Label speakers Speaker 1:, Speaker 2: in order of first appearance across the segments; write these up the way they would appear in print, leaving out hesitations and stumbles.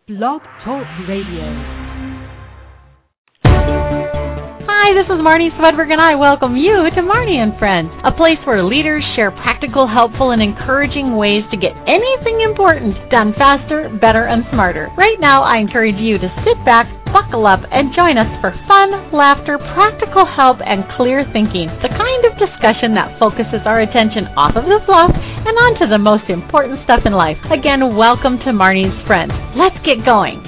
Speaker 1: Blog Talk Radio. Hi, this is Marnie Swedberg, and I welcome you to Marnie and Friends, a place where leaders share practical, helpful, and encouraging ways to get anything important done faster, better, and smarter. Right now, I encourage you to sit back, buckle up, and join us for fun, laughter, practical help, and clear thinking, the kind of discussion that focuses our attention off of the fluff and onto the most important stuff in life. Again, welcome to Marnie's Friends. Let's get going.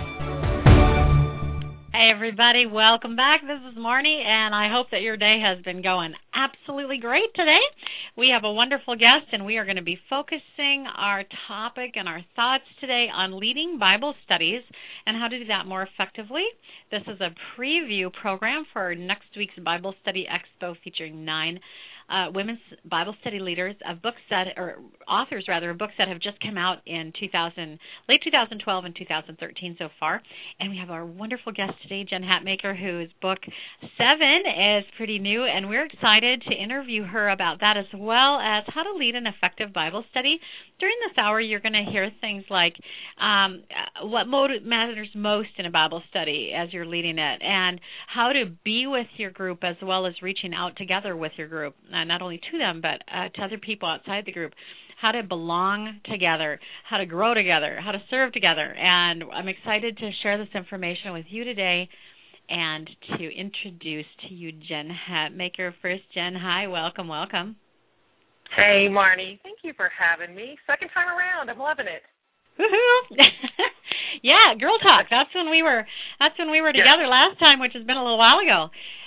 Speaker 2: Hey everybody, welcome back. This is Marnie, and I hope that your day has been going absolutely great today. We have a wonderful guest, and we are going to be focusing our topic and our thoughts today on leading Bible studies and how to do that more effectively. This is a preview program for next week's Bible Study Expo featuring 9 women's Bible study leaders of books that, or authors rather, of books that have just come out in late 2012 and 2013 so far. And we have our wonderful guest today, Jen Hatmaker, whose book 7 is pretty new, and we're excited to interview her about that as well as how to lead an effective Bible study. During this hour, you're going to hear things like what matters most in a Bible study as you're leading it, and how to be with your group as well as reaching out together with your group. Not only to them, but to other people outside the group, how to belong together, how to grow together, how to serve together. And I'm excited to share this information with you today and to introduce to you Jen Hatmaker. First, Jen, hi, welcome.
Speaker 3: Hey, Marnie. Thank you for having me. Second time around. I'm loving it.
Speaker 2: Woohoo! Yeah, Girl Talk. That's when we were together last time, which has been a little while ago.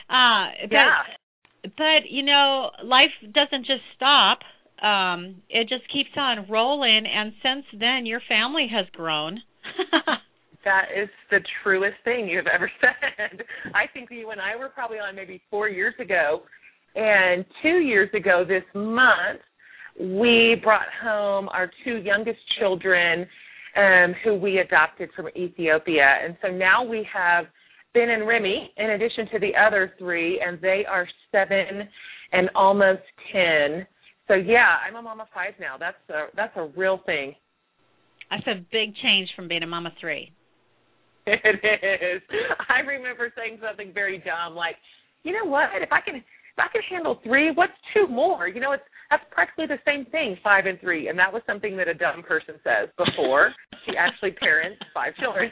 Speaker 2: But, you know, life doesn't just stop. It just keeps on rolling, and since then, your family has grown.
Speaker 3: That is the truest thing you've ever said. I think you and I were probably on maybe 4 years ago, and 2 years ago this month, we brought home our 2 youngest children who we adopted from Ethiopia. And so now we have Ben and Remy, in addition to the other 3, and they are 7 and almost 10. So, yeah, I'm a mama of 5 now. That's a real thing.
Speaker 2: That's a big change from being a mama 3.
Speaker 3: It is. I remember saying something very dumb, like, you know what, if I can handle 3, what's 2 more? You know, that's practically the same thing, 5 and 3. And that was something that a dumb person says before she actually parents 5 children.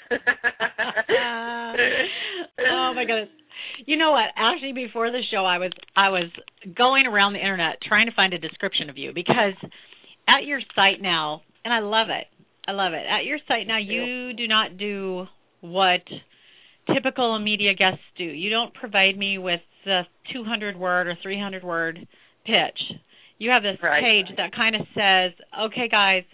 Speaker 2: Oh my goodness! You know what? Actually, before the show, I was going around the internet trying to find a description of you, because at your site now, and I love it. At your site now, you do not do what typical media guests do. You don't provide me with the 200-word or 300-word pitch. You have this page that kind of says, okay, guys,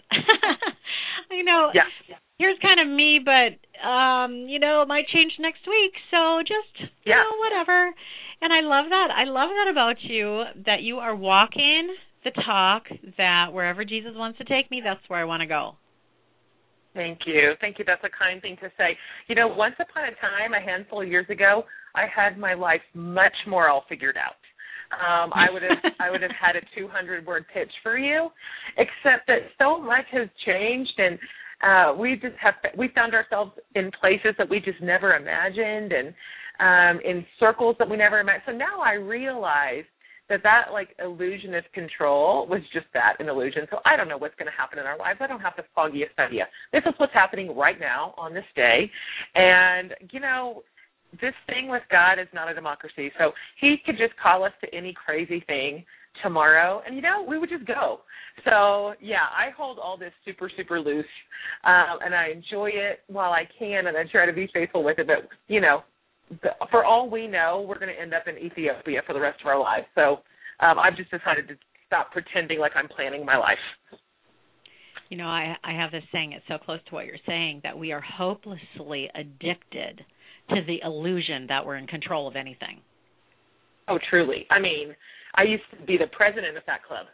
Speaker 2: you know, here's kind of me, but, you know, it might change next week, so just, you know, whatever. And I love that. I love that about you, that you are walking the talk that wherever Jesus wants to take me, that's where I want to go.
Speaker 3: Thank you. That's a kind thing to say. You know, once upon a time, a handful of years ago, I had my life much more all figured out. I would have had a 200-word pitch for you, except that so much has changed, and we found ourselves in places that we just never imagined, and in circles that we never imagined. So now I realize that like illusion of control was just that, an illusion. So I don't know what's going to happen in our lives. I don't have to foggy you. This is what's happening right now on this day, and you know, this thing with God is not a democracy. So he could just call us to any crazy thing tomorrow, and, you know, we would just go. So, yeah, I hold all this super, super loose, and I enjoy it while I can, and I try to be faithful with it. But, you know, for all we know, we're going to end up in Ethiopia for the rest of our lives. So I've just decided to stop pretending like I'm planning my life.
Speaker 2: You know, I have this saying, it's so close to what you're saying, that we are hopelessly addicted to the illusion that we're in control of anything.
Speaker 3: Oh, truly. I mean, I used to be the president of that club.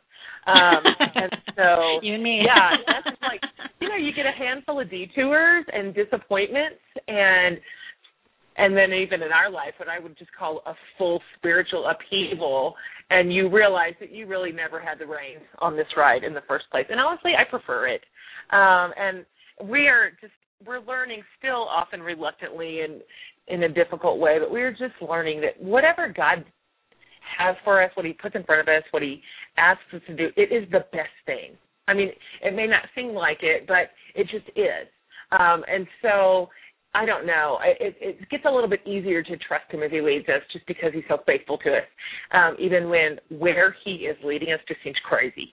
Speaker 3: And so,
Speaker 2: you and me.
Speaker 3: Yeah, that's like, you know, you get a handful of detours and disappointments, and then even in our life, what I would just call a full spiritual upheaval, and you realize that you really never had the reins on this ride in the first place. And honestly, I prefer it. And we are just we're learning still often reluctantly and in a difficult way, but we're just learning that whatever God has for us, what he puts in front of us, what he asks us to do, it is the best thing. I mean, it may not seem like it, but it just is. And so I don't know. It gets a little bit easier to trust him as he leads us just because he's so faithful to us, even when where he is leading us just seems crazy.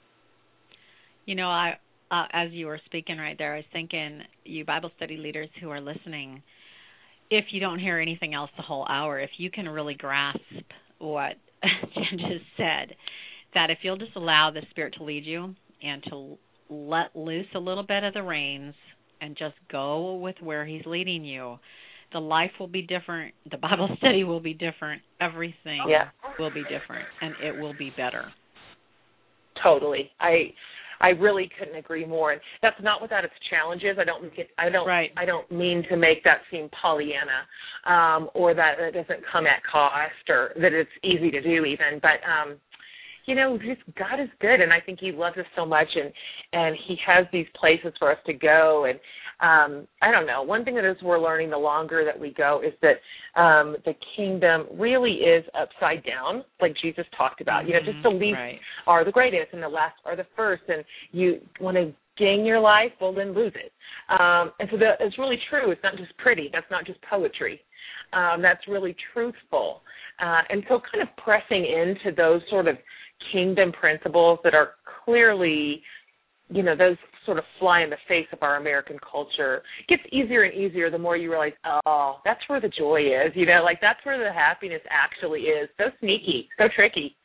Speaker 2: You know, as you were speaking right there, I was thinking, you Bible study leaders who are listening, if you don't hear anything else the whole hour, if you can really grasp what Jen just said, that if you'll just allow the Spirit to lead you and to let loose a little bit of the reins and just go with where he's leading you, the life will be different, the Bible study will be different, everything will be different, and it will be better.
Speaker 3: Totally. I really couldn't agree more. And that's not without its challenges. I don't mean to make that seem Pollyanna, or that it doesn't come at cost, or that it's easy to do even. But you know, just God is good, and I think he loves us so much, and he has these places for us to go. And I don't know. One thing that is we're learning the longer that we go is that the kingdom really is upside down, like Jesus talked about. You know, just the least are the greatest, and the last are the first. And you want to gain your life, well, then lose it. And so it's really true. It's not just pretty. That's not just poetry. That's really truthful. And so kind of pressing into those sort of kingdom principles that are clearly, you know, those sort of fly in the face of our American culture. It gets easier and easier the more you realize, oh, that's where the joy is, you know, like that's where the happiness actually is. So sneaky, so tricky.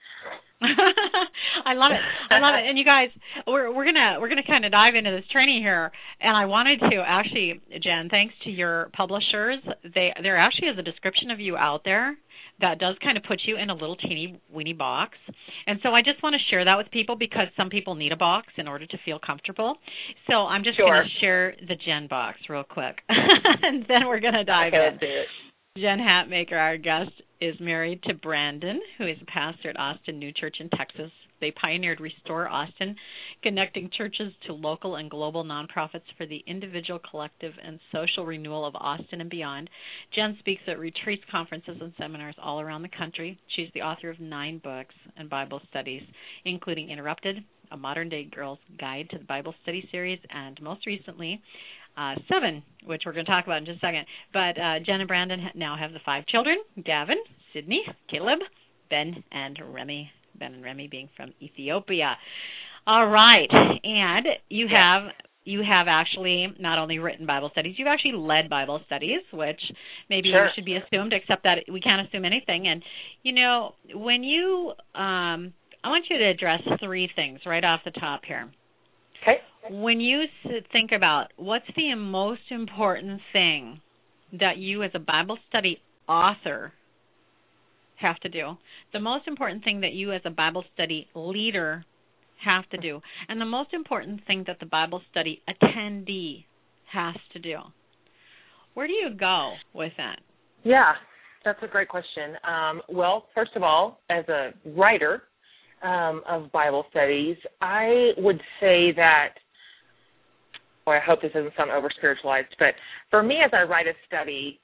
Speaker 2: I love it. And you guys, we're gonna kind of dive into this training here. And I wanted to actually, Jen, thanks to your publishers, there actually is a description of you out there that does kind of put you in a little teeny weeny box. And so I just want to share that with people because some people need a box in order to feel comfortable. So I'm just going to share the Jen box real quick, and then we're going to dive in. Jen Hatmaker, our guest, is married to Brandon, who is a pastor at Austin New Church in Texas. They pioneered Restore Austin, connecting churches to local and global nonprofits for the individual, collective, and social renewal of Austin and beyond. Jen speaks at retreats, conferences, and seminars all around the country. She's the author of 9 books and Bible studies, including Interrupted, a modern-day girl's guide to the Bible study series, and most recently, 7, which we're going to talk about in just a second. But Jen and Brandon now have the 5 children, Gavin, Sydney, Caleb, Ben, and Remy. Ben and Remy being from Ethiopia. All right. And you have actually not only written Bible studies, you've actually led Bible studies, which maybe should be assumed, except that we can't assume anything. And, you know, when you I want you to address 3 things right off the top here.
Speaker 3: Okay.
Speaker 2: When you think about what's the most important thing that you as a Bible study author have to do, the most important thing that you as a Bible study leader have to do, and the most important thing that the Bible study attendee has to do, where do you go with that?
Speaker 3: Yeah, that's a great question. Well, first of all, as a writer of Bible studies, I would say that, I hope this doesn't sound over-spiritualized, but for me as I write a study,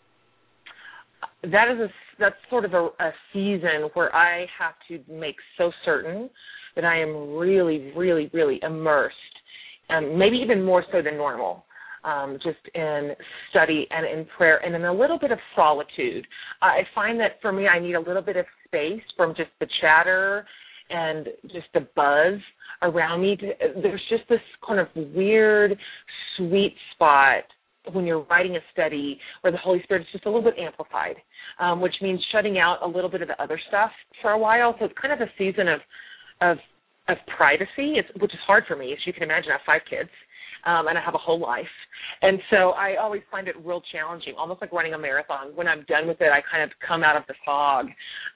Speaker 3: that's sort of a season where I have to make so certain that I am really, really, really immersed, maybe even more so than normal, just in study and in prayer and in a little bit of solitude. I find that for me I need a little bit of space from just the chatter and just the buzz around me. There's just this kind of weird, sweet spot when you're writing a study where the Holy Spirit is just a little bit amplified, which means shutting out a little bit of the other stuff for a while. So it's kind of a season of privacy, which is hard for me. As you can imagine, I have 5 kids, and I have a whole life. And so I always find it real challenging, almost like running a marathon. When I'm done with it, I kind of come out of the fog.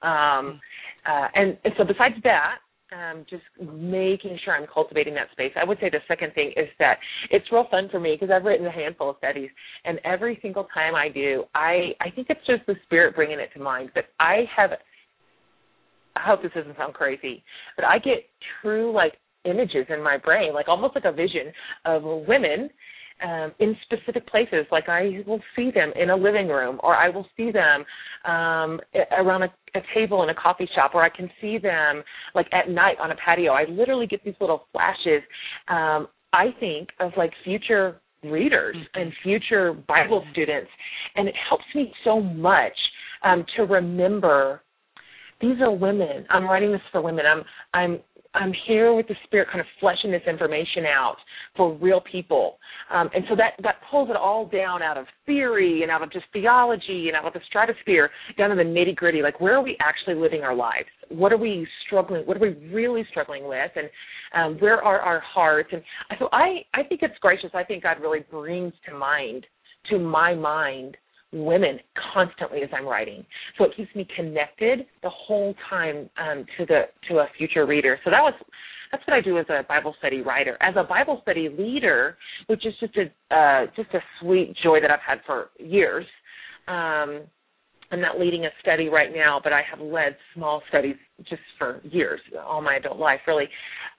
Speaker 3: And so besides that, just making sure I'm cultivating that space. I would say the second thing is that it's real fun for me because I've written a handful of studies, and every single time I do, I think it's just the Spirit bringing it to mind. But I hope this doesn't sound crazy, but I get true, like, images in my brain, like almost like a vision of women in specific places. Like I will see them in a living room, or I will see them around a table in a coffee shop, or I can see them like at night on a patio. I literally get these little flashes. I think of like future readers and future Bible students, and it helps me so much to remember these are women. I'm writing this for women. I'm here with the Spirit kind of fleshing this information out for real people. And so that pulls it all down out of theory and out of just theology and out of the stratosphere down to the nitty-gritty. Like, where are we actually living our lives? What are we struggling? What are we really struggling with? And where are our hearts? And so I think it's gracious. I think God really brings to my mind, women constantly as I'm writing. So it keeps me connected the whole time to a future reader. So that's what I do as a Bible study writer. As a Bible study leader, which is just a sweet joy that I've had for years. I'm not leading a study right now, but I have led small studies just for years, all my adult life, really.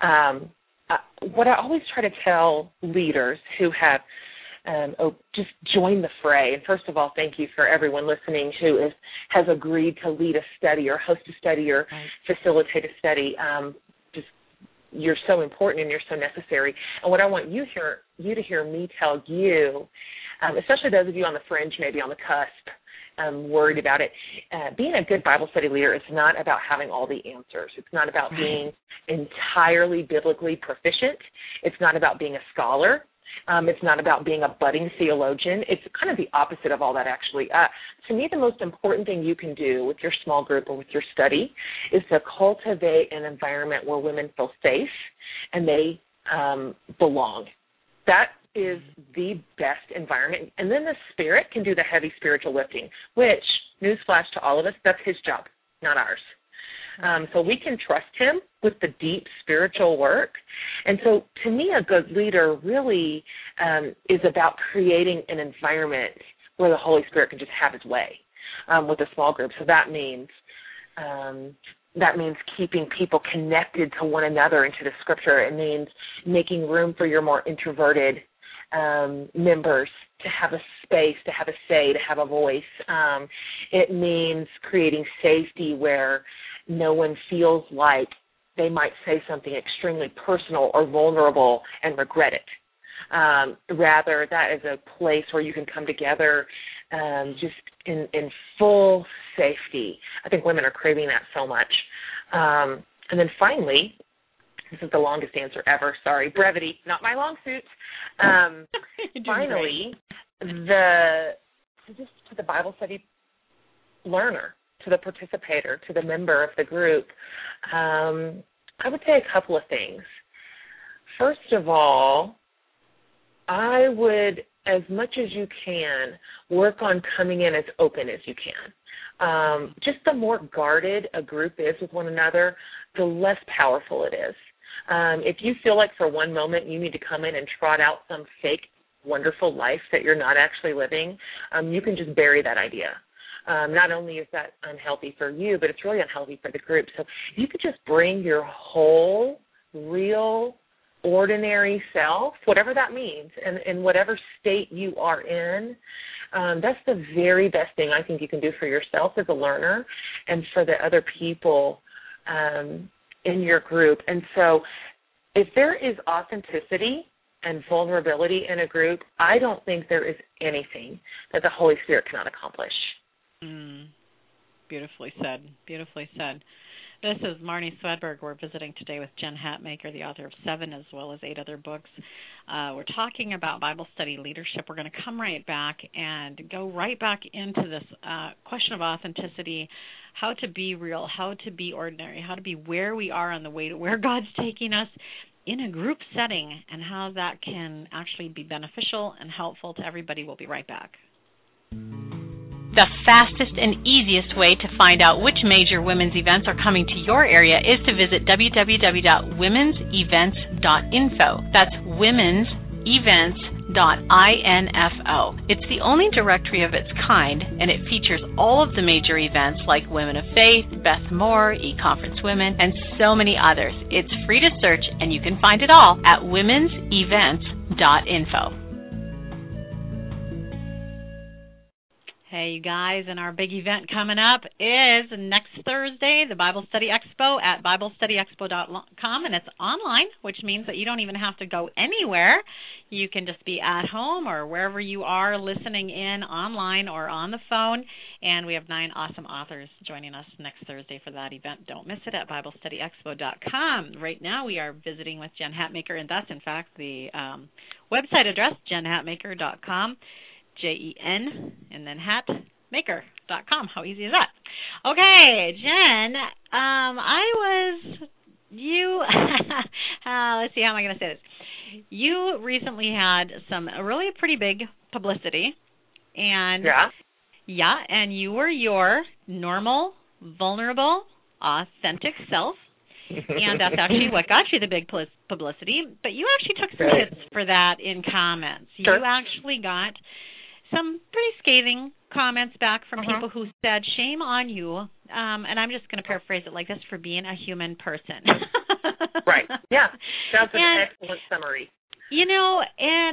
Speaker 3: What I always try to tell leaders who have just join the fray. And first of all, thank you for everyone listening who has agreed to lead a study or host a study or facilitate a study. You're so important and you're so necessary. And what I want you to hear me tell you, especially those of you on the fringe, maybe on the cusp, worried about it, being a good Bible study leader is not about having all the answers. It's not about being entirely biblically proficient. It's not about being a scholar. It's not about being a budding theologian. It's kind of the opposite of all that, actually. To me, the most important thing you can do with your small group or with your study is to cultivate an environment where women feel safe and they belong. That is the best environment. And then the Spirit can do the heavy spiritual lifting, which, newsflash to all of us, that's His job, not ours. So we can trust Him with the deep spiritual work. And so to me, a good leader really is about creating an environment where the Holy Spirit can just have His way with a small group. So that means keeping people connected to one another into the Scripture. It means making room for your more introverted members to have a space, to have a say, to have a voice. It means creating safety where no one feels like they might say something extremely personal or vulnerable and regret it. Rather, that is a place where you can come together just in full safety. I think women are craving that so much. And then finally, this is the longest answer ever. Sorry, brevity, not my long suit. Finally, just to the Bible study learner, to the participator, to the member of the group, I would say a couple of things. First of all, I would, as much as you can, work on coming in as open as you can. Just the more guarded a group is with one another, the less powerful it is. If you feel like for one moment you need to come in and trot out some fake, wonderful life that you're not actually living, you can just bury that idea. Not only is that unhealthy for you, but it's really unhealthy for the group. So if you could just bring your whole, real, ordinary self, whatever that means, and in whatever state you are in, that's the very best thing I think you can do for yourself as a learner and for the other people in your group. And so if there is authenticity and vulnerability in a group, I don't think there is anything that the Holy Spirit cannot accomplish.
Speaker 2: Beautifully said. Beautifully said. This is Marnie Swedberg. We're visiting today with Jen Hatmaker, the author of 7 as well as 8 other books. We're talking about Bible study leadership. We're going to come right back and go right back into this question of authenticity, how to be real, how to be ordinary, how to be where we are on the way to where God's taking us in a group setting, and how that can actually be beneficial and helpful to everybody. We'll be right back.
Speaker 1: The fastest and easiest way to find out which major women's events are coming to your area is to visit www.womensevents.info. That's womensevents.info. It's the only directory of its kind, and it features all of the major events like Women of Faith, Beth Moore, eConference Women, and so many others. It's free to search, and you can find it all at womensevents.info.
Speaker 2: Hey, you guys, and our big event coming up is next Thursday, the Bible Study Expo at BibleStudyExpo.com, and it's online, which means that you don't even have to go anywhere. You can just be at home or wherever you are listening in online or on the phone, and we have 9 awesome authors joining us next Thursday for that event. Don't miss it at BibleStudyExpo.com. Right now we are visiting with Jen Hatmaker, and that's, in fact, the website address, JenHatmaker.com. JEN and then hatmaker.com. How easy is that? Okay, Jen, let's see, how am I going to say this? You recently had some really pretty big publicity, and and you were your normal, vulnerable, authentic self, and that's actually what got you the big publicity, but you actually took some hits for that in comments. Sure. You actually got some pretty scathing comments back from people who said, shame on you, and I'm just going to paraphrase it like this, for being a human person.
Speaker 3: Right. Yeah. That's an excellent summary.
Speaker 2: You know, and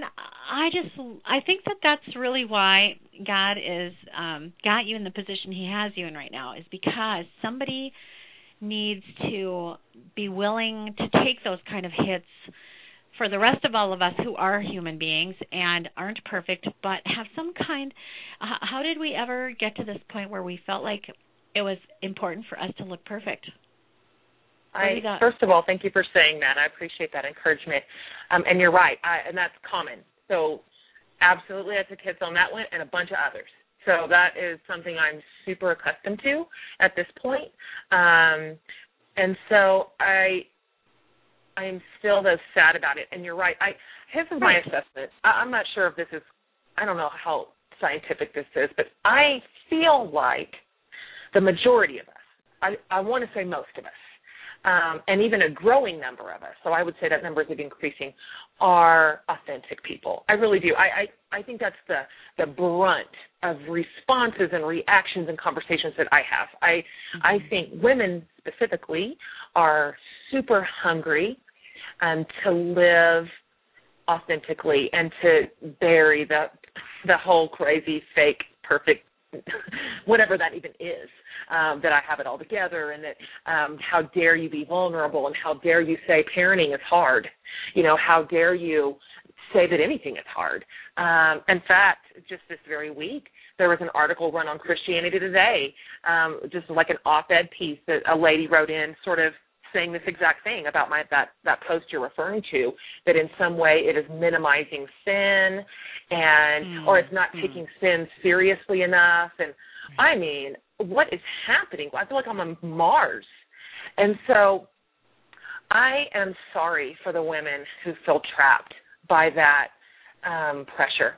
Speaker 2: I think that that's really why God is got you in the position He has you in right now, is because somebody needs to be willing to take those kind of hits for the rest of all of us who are human beings and aren't perfect, but have some kind. How did we ever get to this point where we felt like it was important for us to look perfect?
Speaker 3: First of all, thank you for saying that. I appreciate that encouragement. And you're right, and that's common. So absolutely, I took hits on that one and a bunch of others. So that is something I'm super accustomed to at this point. And so I am still though sad about it. And you're right. This is my assessment. I'm not sure if this is, I don't know how scientific this is, but I feel like the majority of us, I want to say most of us, and even a growing number of us, so I would say that numbers are increasing, are authentic people. I really do. I think that's the brunt of responses and reactions and conversations that I have. I think women specifically are super hungry to live authentically and to bury the whole crazy, fake, perfect, whatever that even is, that I have it all together, and that how dare you be vulnerable, and how dare you say parenting is hard. You know, how dare you say that anything is hard. In fact, just this very week, there was an article run on Christianity Today, just like an op-ed piece that a lady wrote in, sort of saying this exact thing about that post you're referring to, that in some way it is minimizing sin, and or it's not taking sin seriously enough. And I mean, what is happening? I feel like I'm on Mars. And so I am sorry for the women who feel trapped by that pressure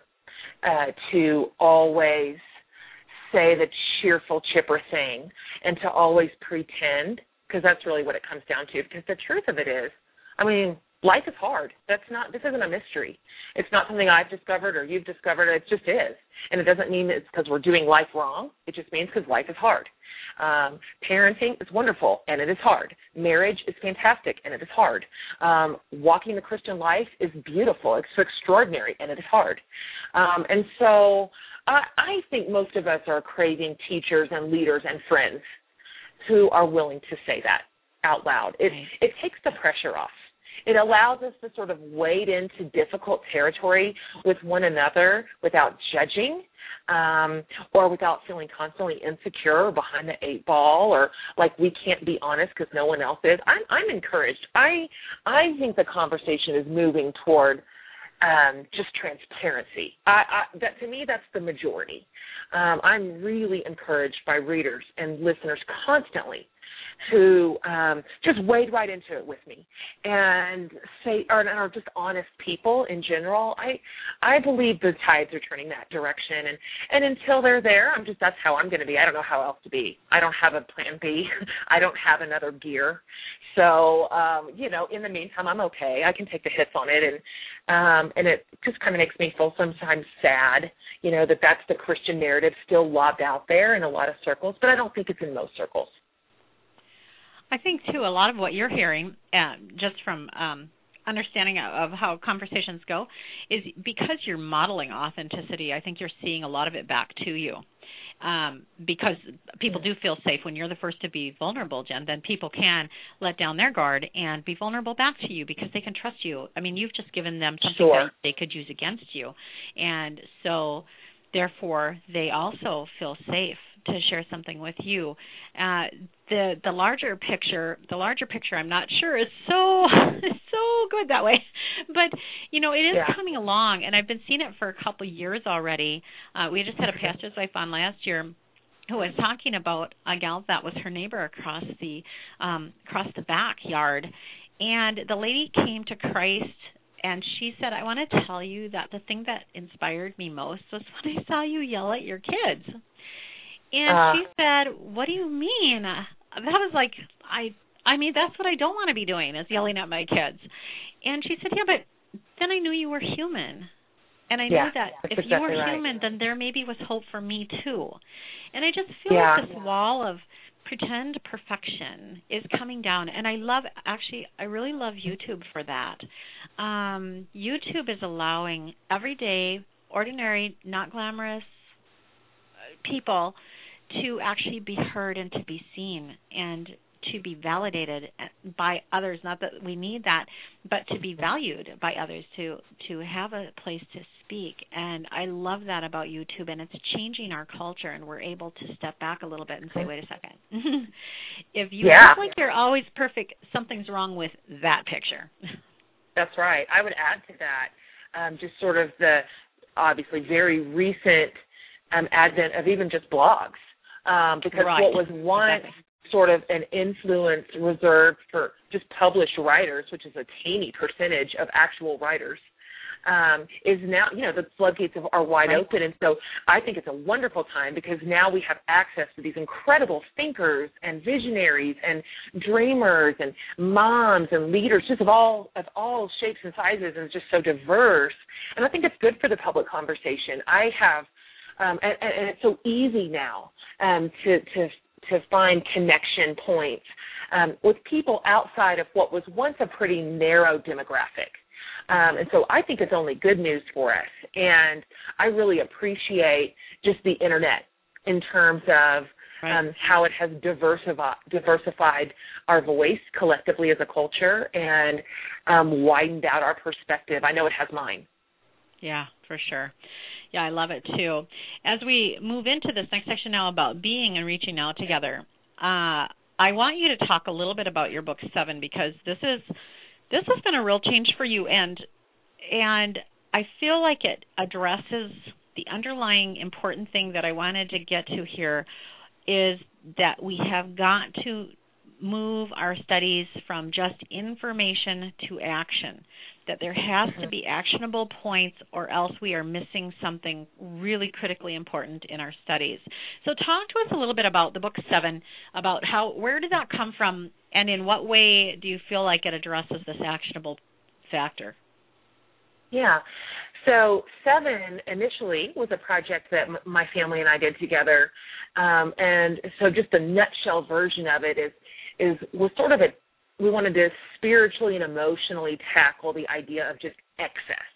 Speaker 3: to always say the cheerful, chipper thing, and to always pretend, because that's really what it comes down to. Because the truth of it is, I mean, life is hard. This isn't a mystery. It's not something I've discovered or you've discovered. It just is. And it doesn't mean it's because we're doing life wrong. It just means because life is hard. Parenting is wonderful, and it is hard. Marriage is fantastic, and it is hard. Walking the Christian life is beautiful. It's extraordinary, and it is hard. And so I think most of us are craving teachers and leaders and friends who are willing to say that out loud. It takes the pressure off. It allows us to sort of wade into difficult territory with one another without judging, or without feeling constantly insecure or behind the 8 ball, or like we can't be honest because no one else is. I'm encouraged. I think the conversation is moving toward just transparency. That to me, that's the majority. I'm really encouraged by readers and listeners constantly who just wade right into it with me and say, are just honest people in general. I believe the tides are turning that direction, and until they're there, that's how I'm going to be. I don't know how else to be. I don't have a plan B. I don't have another gear. So, in the meantime, I'm okay. I can take the hits on it, and it just kind of makes me feel sometimes sad, that's the Christian narrative still lobbed out there in a lot of circles, but I don't think it's in most circles.
Speaker 2: I think, too, a lot of what you're hearing, just from understanding of how conversations go, is because you're modeling authenticity, I think you're seeing a lot of it back to you. because people do feel safe when you're the first to be vulnerable, Jen. Then people can let down their guard and be vulnerable back to you because they can trust you. I mean, you've just given them something that they could use against you, and so therefore they also feel safe to share something with you. The larger picture, I'm not sure is so good that way, but it is coming along, and I've been seeing it for a couple of years already. We just had a pastor's wife on last year who was talking about a gal that was her neighbor across the backyard, and the lady came to Christ. And she said, I want to tell you that the thing that inspired me most was when I saw you yell at your kids. And she said, what do you mean? That was like, I mean, that's what I don't want to be doing is yelling at my kids. And she said, yeah, but then I knew you were human. And I knew that if you were human, then there maybe was hope for me too. And I just feel like this wall of pretend perfection is coming down, and I really love YouTube for that. YouTube is allowing everyday, ordinary, not glamorous people to actually be heard and to be seen and to be validated by others. Not that we need that, but to be valued by others, to have a place to speak. And I love that about YouTube, and it's changing our culture, and we're able to step back a little bit and say, wait a second. If you look like you're always perfect, something's wrong with that picture.
Speaker 3: That's right. I would add to that just sort of the obviously very recent advent of even just blogs, because what was once sort of an influence reserved for just published writers, which is a teeny percentage of actual writers, is now, the floodgates are wide open. And so I think it's a wonderful time because now we have access to these incredible thinkers and visionaries and dreamers and moms and leaders, just of all shapes and sizes, and just so diverse. And I think it's good for the public conversation. I have, and it's so easy now to find connection points with people outside of what was once a pretty narrow demographic. And so I think it's only good news for us. And I really appreciate just the Internet in terms of how it has diversified our voice collectively as a culture and widened out our perspective. I know it has mine.
Speaker 2: Yeah, for sure. Yeah, I love it too. As we move into this next section now about being and reaching out together, I want you to talk a little bit about your book 7, because this has been a real change for you, and I feel like it addresses the underlying important thing that I wanted to get to here, is that we have got to move our studies from just information to action, that there has to be actionable points or else we are missing something really critically important in our studies. So talk to us a little bit about the book 7, about where did that come from, and in what way do you feel like it addresses this actionable factor?
Speaker 3: Yeah. So 7 initially was a project that my family and I did together. And so just the nutshell version of it was sort of we wanted to spiritually and emotionally tackle the idea of just excess.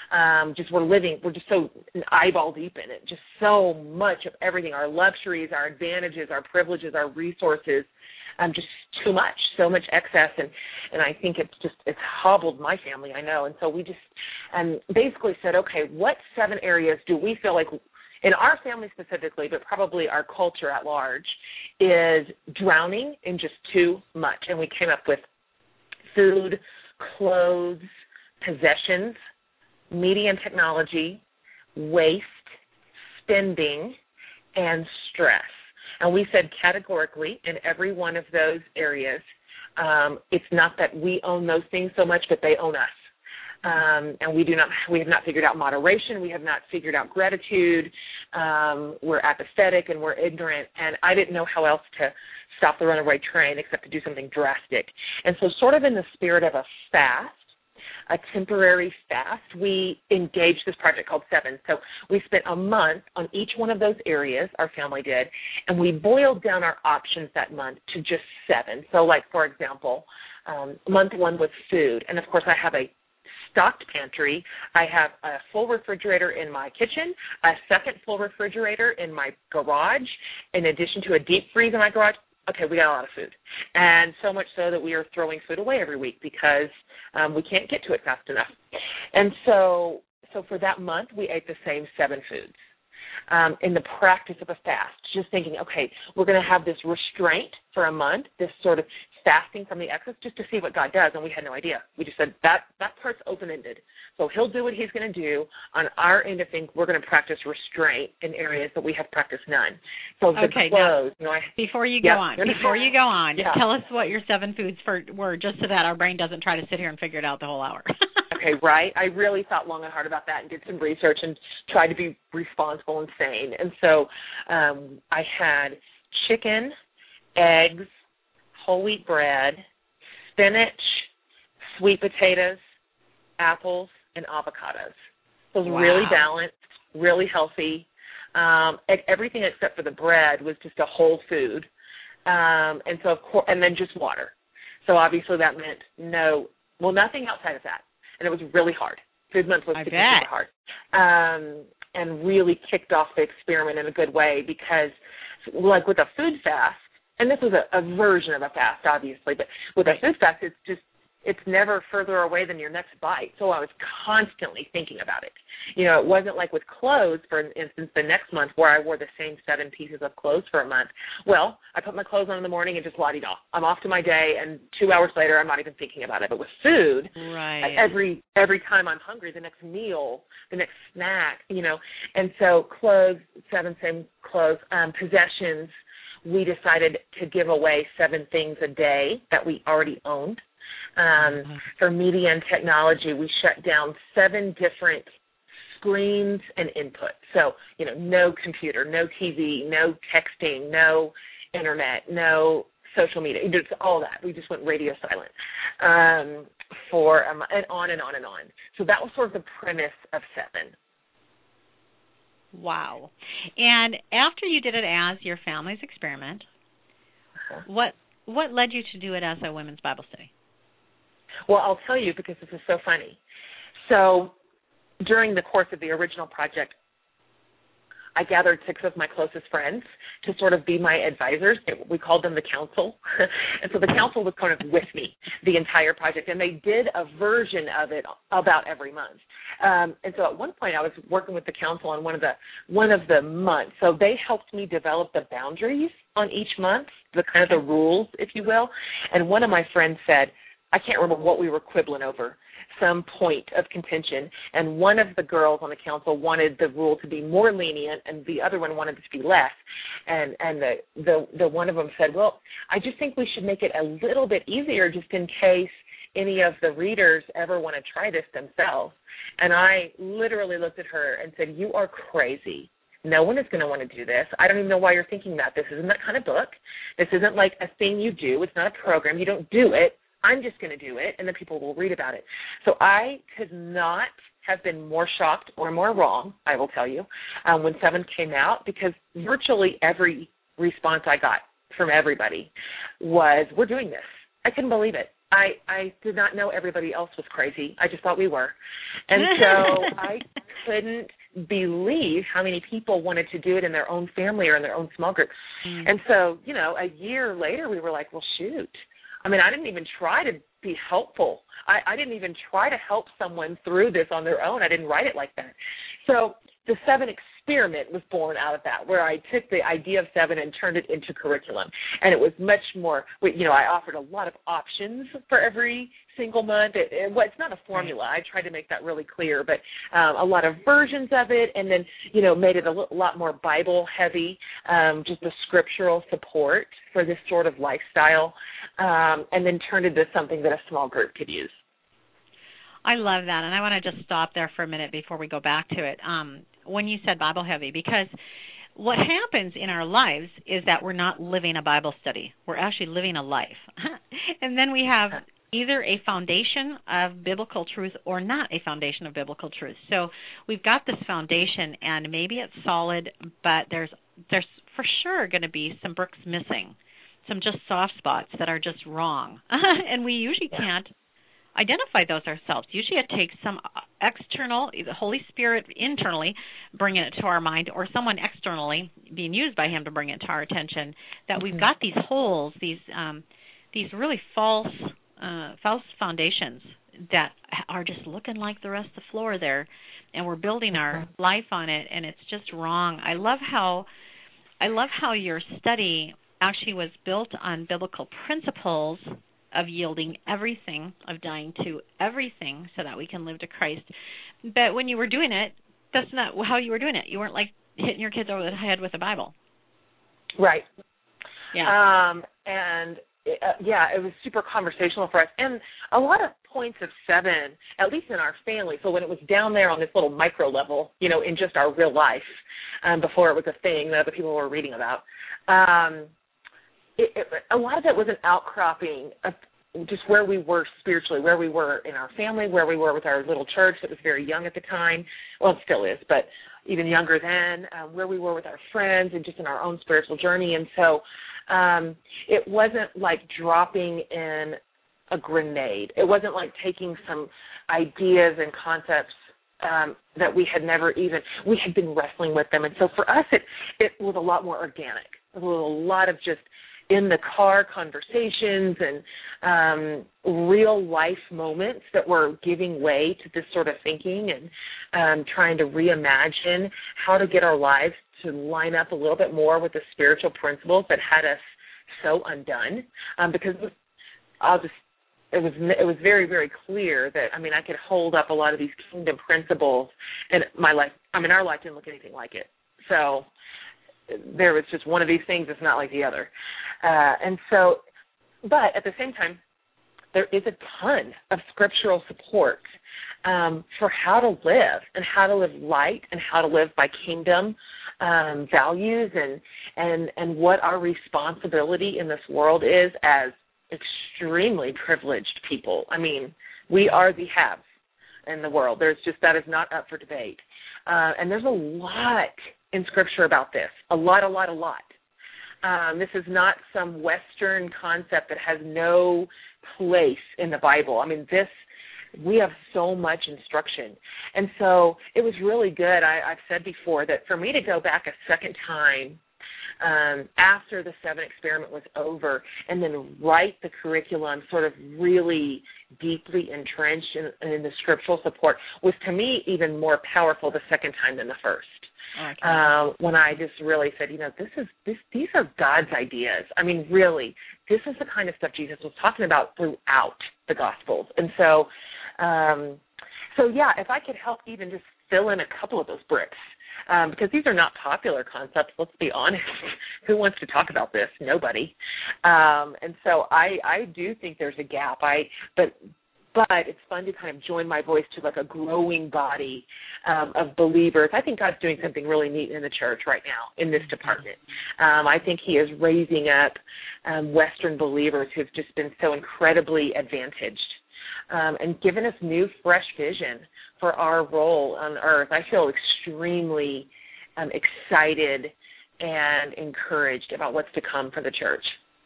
Speaker 3: We're just so eyeball deep in it, just so much of everything, our luxuries, our advantages, our privileges, our resources, just too much, so much excess. And I think it's hobbled my family, I know. And so we just basically said, okay, what 7 areas do we feel like, in our family specifically, but probably our culture at large, is drowning in just too much? And we came up with food, clothes, possessions, media and technology, waste, spending, and stress. And we said categorically in every one of those areas, it's not that we own those things so much, but they own us. And we have not figured out moderation. We have not figured out gratitude. We're apathetic and we're ignorant. And I didn't know how else to stop the runaway train except to do something drastic. And so sort of in the spirit of a fast, a temporary fast, we engaged this project called 7. So we spent a month on each one of those areas, our family did, and we boiled down our options that month to just 7. So like, for example, month 1 was food. And, of course, I have a stocked pantry. I have a full refrigerator in my kitchen, a second full refrigerator in my garage, in addition to a deep freeze in my garage. Okay, we got a lot of food. And so much so that we are throwing food away every week because we can't get to it fast enough. And so for that month, we ate the same 7 foods. In the practice of a fast, just thinking, okay, we're going to have this restraint for a month, this sort of fasting from the excess, just to see what God does, and we had no idea. We just said that part's open-ended. So he'll do what he's going to do. On our end of things, we're going to practice restraint in areas that we have practiced none. So the clothes,
Speaker 2: before you go on,
Speaker 3: yeah.
Speaker 2: Tell us what your 7 foods were, just so that our brain doesn't try to sit here and figure it out the whole hour.
Speaker 3: Okay, right. I really thought long and hard about that and did some research and tried to be responsible and sane. And so I had chicken, eggs, whole wheat bread, spinach, sweet potatoes, apples, and avocados. So it was really balanced, really healthy. Everything except for the bread was just a whole food. And so, of course, and then just water. So obviously that meant nothing outside of that. And it was really hard. Food month was super hard. And really kicked off the experiment in a good way because, like with a food fast, and this was a version of a fast, obviously, but with a food fast, it's never further away than your next bite. So I was constantly thinking about it. It wasn't like with clothes, for instance, the next month where I wore the same 7 pieces of clothes for a month. Well, I put my clothes on in the morning and just la-di-da. I'm off to my day, and 2 hours later, I'm not even thinking about it. But with food, every time I'm hungry, the next meal, the next snack, And so clothes, 7 same clothes, possessions, we decided to give away 7 things a day that we already owned. For media and technology, we shut down 7 different screens and input. So, no computer, no TV, no texting, no internet, no social media. It's all that. We just went radio silent and on and on and on. So that was sort of the premise of 7.
Speaker 2: Wow. And after you did it as your family's experiment, what led you to do it as a women's Bible study?
Speaker 3: Well, I'll tell you because this is so funny. So during the course of the original project, I gathered 6 of my closest friends to sort of be my advisors. We called them the council. And so the council was kind of with me the entire project, and they did a version of it about every month. And so at one point I was working with the council on one of the months. So they helped me develop the boundaries on each month, the kind of the rules, if you will. And one of my friends said, I can't remember what we were quibbling over, some point of contention, and one of the girls on the council wanted the rule to be more lenient, and the other one wanted it to be less. And the one of them said, well, I just think we should make it a little bit easier just in case any of the readers ever want to try this themselves. And I literally looked at her and said, you are crazy. No one is going to want to do this. I don't even know why you're thinking that. This isn't that kind of book. This isn't like a thing you do. It's not a program. You don't do it. I'm just going to do it, and then people will read about it. So I could not have been more shocked or more wrong, I will tell you, when 7 came out, because virtually every response I got from everybody was, we're doing this. I couldn't believe it. I did not know everybody else was crazy. I just thought we were. And so I couldn't believe how many people wanted to do it in their own family or in their own small group. And so, a year later, we were like, well, shoot. I mean, I didn't even try to be helpful. I didn't even try to help someone through this on their own. I didn't write it like that. So the 7 experiment was born out of that, where I took the idea of 7 and turned it into curriculum. And it was much more, I offered a lot of options for every single month. It's not a formula. I tried to make that really clear, but a lot of versions of it, and then, made it a lot more Bible heavy, just the scriptural support for this sort of lifestyle, and then turned it into something that a small group could use.
Speaker 2: I love that, and I want to just stop there for a minute before we go back to it. When you said Bible heavy, because what happens in our lives is that we're not living a Bible study. We're actually living a life. And then we have either a foundation of biblical truth or not a foundation of biblical truth. So we've got this foundation, and maybe it's solid, but there's for sure going to be some bricks missing, some just soft spots that are just wrong. And we usually can't identify those ourselves. Usually it takes some external, the Holy Spirit internally bringing it to our mind, or someone externally being used by him to bring it to our attention, that we've got these holes, these really false foundations that are just looking like the rest of the floor there, and we're building our life on it, and it's just wrong. I love how your study actually was built on biblical principles of yielding everything, of dying to everything so that we can live to Christ. But when you were doing it, that's not how you were doing it. You weren't like hitting your kids over the head with a Bible.
Speaker 3: Right.
Speaker 2: Yeah.
Speaker 3: It was super conversational for us. And a lot of points of 7, at least in our family, so when it was down there on this little micro level, in just our real life, before it was a thing that other people were reading about, a lot of it was an outcropping of just where we were spiritually, where we were in our family, where we were with our little church that was very young at the time. Well, it still is, but even younger then, where we were with our friends and just in our own spiritual journey. And so it wasn't like dropping in a grenade. It wasn't like taking some ideas and concepts that we had we had been wrestling with them. And so for us, it was a lot more organic. It was a lot of just in the car conversations and real life moments that were giving way to this sort of thinking and trying to reimagine how to get our lives to line up a little bit more with the spiritual principles that had us so undone. Because it was very, very clear that, I could hold up a lot of these kingdom principles, and my life, our life didn't look anything like it. So there was just one of these things that's not like the other. But at the same time, there is a ton of scriptural support for how to live and how to live light and how to live by kingdom values and what our responsibility in this world is as extremely privileged people. We are the haves in the world. That is not up for debate. And there's a lot in Scripture about this, a lot. This is not some Western concept that has no place in the Bible. We have so much instruction. And so it was really good. I've said before that for me to go back a second time after the 7 experiment was over and then write the curriculum sort of really deeply entrenched in the scriptural support was, to me, even more powerful the second time than the first. Okay. When I just really said, these are God's ideas. Really, this is the kind of stuff Jesus was talking about throughout the Gospels. And so if I could help even just fill in a couple of those bricks, because these are not popular concepts, let's be honest. Who wants to talk about this? Nobody. And so I do think there's a gap. But it's fun to kind of join my voice to like a growing body of believers. I think God's doing something really neat in the church right now in this department. I think he is raising up Western believers who've just been so incredibly advantaged and given us new, fresh vision for our role on earth. I feel extremely excited and encouraged about what's to come for the church.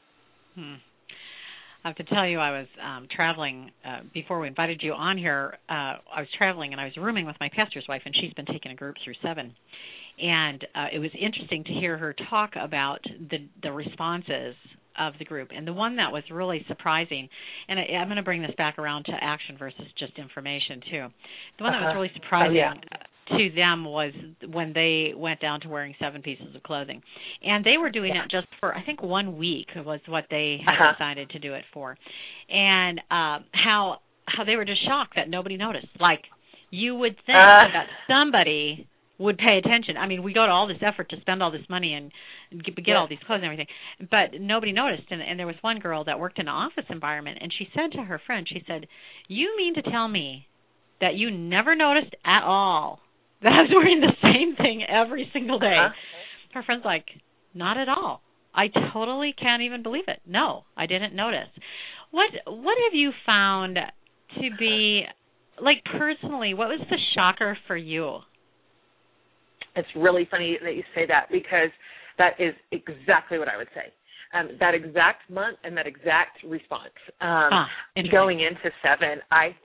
Speaker 2: I have to tell you, I was traveling before we invited you on here. I was traveling and I was rooming with my pastor's wife, and she's been taking a group through 7. And it was interesting to hear her talk about the responses of the group. And the one that was really surprising, and I'm going to bring this back around to action versus just information too. The one that was really surprising to them was when they went down to wearing 7 pieces of clothing. And they were doing it just for, I think, 1 week was what they had decided to do it for. And how they were just shocked that nobody noticed. Like, you would think that somebody would pay attention. We go to all this effort to spend all this money and get all these clothes and everything, but nobody noticed. And there was one girl that worked in an office environment, and she said to her friend, she said, "You mean to tell me that you never noticed at all that I was wearing the same thing every single day?" Her friend's like, "Not at all. I totally can't even believe it. No, I didn't notice." What have you found to be, like, personally, what was the shocker for you?
Speaker 3: It's really funny that you say that, because that is exactly what I would say. that exact month and that exact response. Going into 7,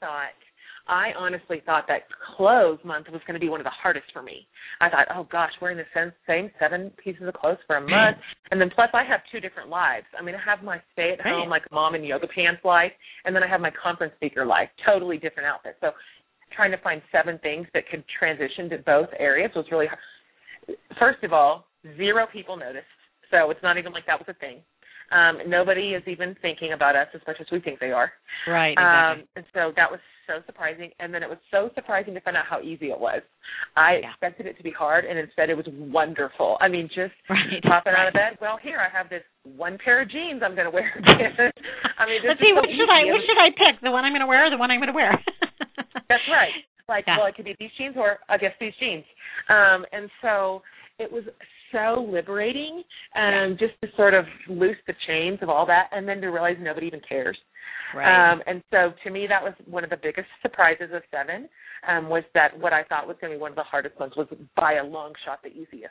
Speaker 3: I honestly thought that clothes month was going to be one of the hardest for me. I thought, oh, gosh, wearing the same 7 pieces of clothes for a month. And then plus I have 2 different lives. I mean, I have my stay-at-home, like mom in yoga pants life, and then I have my conference speaker life, totally different outfits. So trying to find 7 things that could transition to both areas was really hard. First of all, 0 people noticed. So it's not even like that was a thing. Nobody is even thinking about us as much as we think they are.
Speaker 2: Right, exactly.
Speaker 3: And so that was so surprising. And then it was so surprising to find out how easy it was. I expected it to be hard, and instead it was wonderful. I mean, just popping out of bed, well, here, I have this 1 pair of jeans I'm going to wear again. I mean,
Speaker 2: let's see, what should I pick? The one I'm going to wear or the one I'm going to wear?
Speaker 3: That's right. Well, it could be these jeans or, I guess, these jeans. And so it was so liberating just to sort of loose the chains of all that and then to realize nobody even cares.
Speaker 2: Right.
Speaker 3: And so to me that was one of the biggest surprises of 7 was that what I thought was going to be one of the hardest ones was by a long shot the easiest.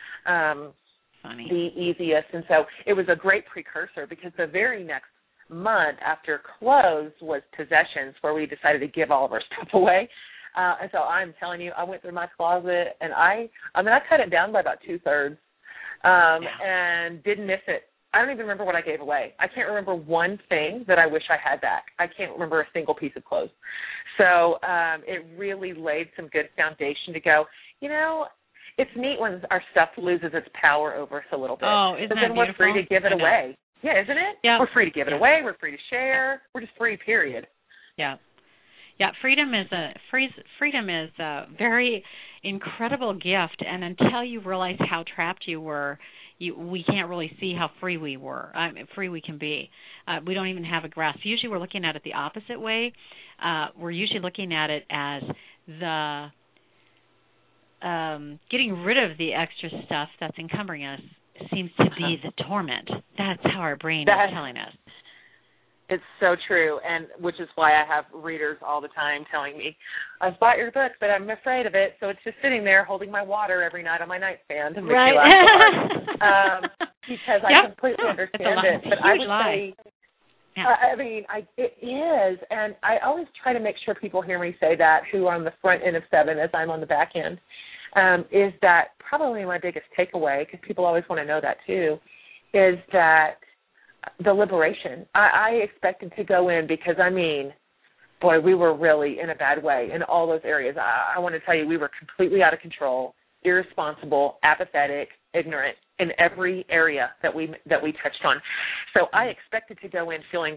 Speaker 2: Funny.
Speaker 3: The easiest. And so it was a great precursor because the very next month after clothes was possessions where we decided to give all of our stuff away. And so I'm telling you, I went through my closet, and I cut it down by about 2/3 and didn't miss it. I don't even remember what I gave away. I can't remember one thing that I wish I had back. I can't remember a single piece of clothes. So it really laid some good foundation to go, it's neat when our stuff loses its power over us a little bit.
Speaker 2: Oh, isn't that
Speaker 3: beautiful? We're free to give it away. Yeah, isn't it?
Speaker 2: Yeah.
Speaker 3: We're free to give it away. We're free to share. We're just free, period.
Speaker 2: Yeah. Yeah, freedom is a very incredible gift, and until you realize how trapped you were, we can't really see how free we were, free we can be. We don't even have a grasp. Usually we're looking at it the opposite way. We're usually looking at it as the getting rid of the extra stuff that's encumbering us seems to be the torment. That's how our brain is telling us.
Speaker 3: It's so true, and which is why I have readers all the time telling me, I've bought your book, but I'm afraid of it, so it's just sitting there holding my water every night on my nightstand to make me laugh so hard. Because I completely understand it. But I would say, it is, and I always try to make sure people hear me say that who are on the front end of 7 as I'm on the back end, is that probably my biggest takeaway, because people always want to know that too, is that the liberation. I expected to go in because, we were really in a bad way in all those areas. I want to tell you, we were completely out of control, irresponsible, apathetic, ignorant in every area that we touched on. So I expected to go in feeling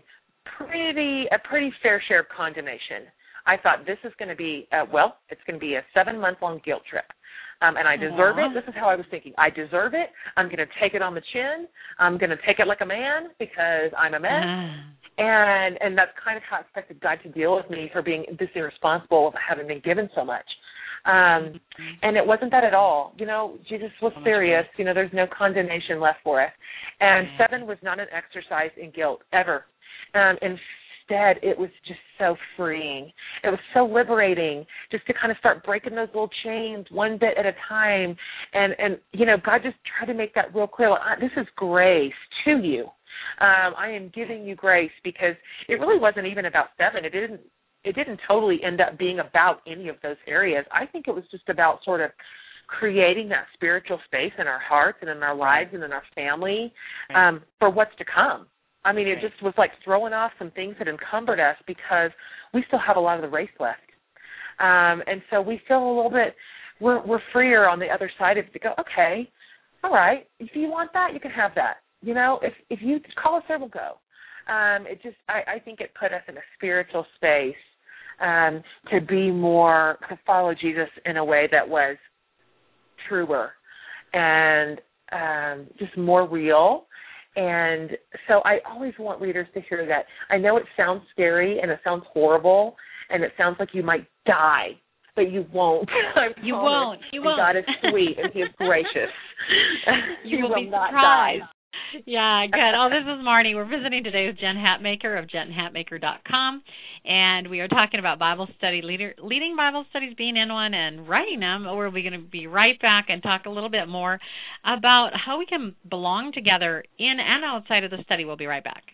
Speaker 3: a pretty fair share of condemnation. I thought this is going to be, it's going to be a 7-month-long guilt trip. And I deserve it. This is how I was thinking. I deserve it. I'm going to take it on the chin. I'm going to take it like a man because I'm a mess. And that's kind of how I expected God to deal with me for being this irresponsible of having been given so much. And it wasn't that at all. Jesus was serious. There's no condemnation left for us. And 7 was not an exercise in guilt ever. Instead, it was just so freeing. It was so liberating just to kind of start breaking those little chains one bit at a time. And God just tried to make that real clear. This is grace to you. I am giving you grace because it really wasn't even about 7. It didn't totally end up being about any of those areas. I think it was just about sort of creating that spiritual space in our hearts and in our lives and in our family for what's to come. It just was like throwing off some things that encumbered us because we still have a lot of the race left. And so we feel a little bit, we're freer on the other side of it to go, okay, all right, if you want that, you can have that. If you call us there, we'll go. I think it put us in a spiritual space to follow Jesus in a way that was truer and just more real. And so I always want readers to hear that. I know it sounds scary and it sounds horrible and it sounds like you might die, but you won't.
Speaker 2: You won't.
Speaker 3: God is sweet and He is gracious.
Speaker 2: You will be
Speaker 3: not
Speaker 2: surprised.
Speaker 3: die.
Speaker 2: Yeah, good. Oh, this is Marnie. We're visiting today with Jen Hatmaker of JenHatmaker.com, and we are talking about Bible study, leading Bible studies, being in one, and writing them. We're going to be right back and talk a little bit more about how we can belong together in and outside of the study. We'll be right back.